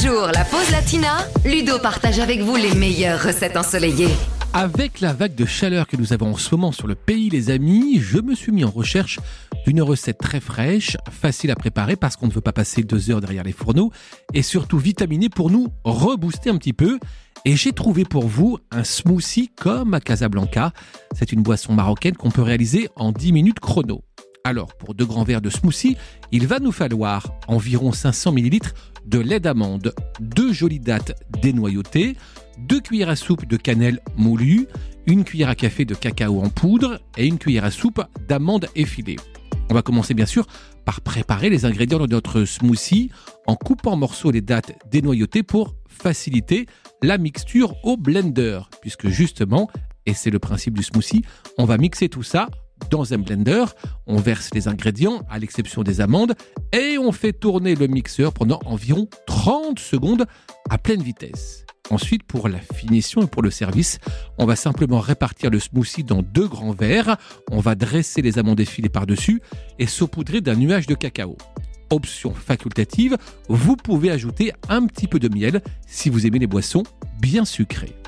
jour, la pause latina, Ludo partage avec vous les meilleures recettes ensoleillées. Avec la vague de chaleur que nous avons en ce moment sur le pays, les amis, je me suis mis en recherche d'une recette très fraîche, facile à préparer parce qu'on ne veut pas passer 2 heures derrière les fourneaux et surtout vitaminée pour nous rebooster un petit peu. Et j'ai trouvé pour vous un smoothie comme à Casablanca. C'est une boisson marocaine qu'on peut réaliser en 10 minutes chrono. Alors, pour 2 grands verres de smoothie, il va nous falloir environ 500 ml de lait d'amande, 2 jolies dattes dénoyautées, 2 cuillères à soupe de cannelle moulue, 1 cuillère à café de cacao en poudre et 1 cuillère à soupe d'amandes effilées. On va commencer bien sûr par préparer les ingrédients de notre smoothie en coupant en morceaux les dattes dénoyautées pour faciliter la mixture au blender. Puisque justement, et c'est le principe du smoothie, on va mixer tout ça dans un blender, on verse les ingrédients à l'exception des amandes et on fait tourner le mixeur pendant environ 30 secondes à pleine vitesse. Ensuite, pour la finition et pour le service, on va simplement répartir le smoothie dans 2 grands verres. On va dresser les amandes effilées par-dessus et saupoudrer d'un nuage de cacao. Option facultative, vous pouvez ajouter un petit peu de miel si vous aimez les boissons bien sucrées.